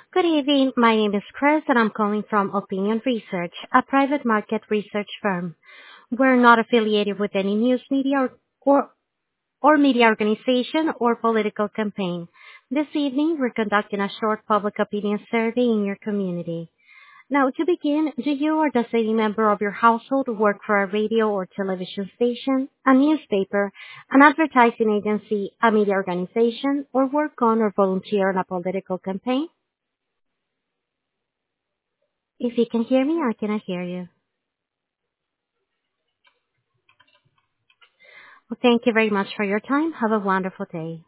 Good evening. My name is Chris, and I'm calling from Opinion Research, a private market research firm. We're not affiliated with any news media or media organization or political campaign. This evening, we're conducting a short public opinion survey in your community. Now, to begin, do you or does any member of your household work for a radio or television station, a newspaper, an advertising agency, a media organization, or work on or volunteer on a political campaign? If you can hear me, I cannot hear you. Well, thank you very much for your time. Have a wonderful day.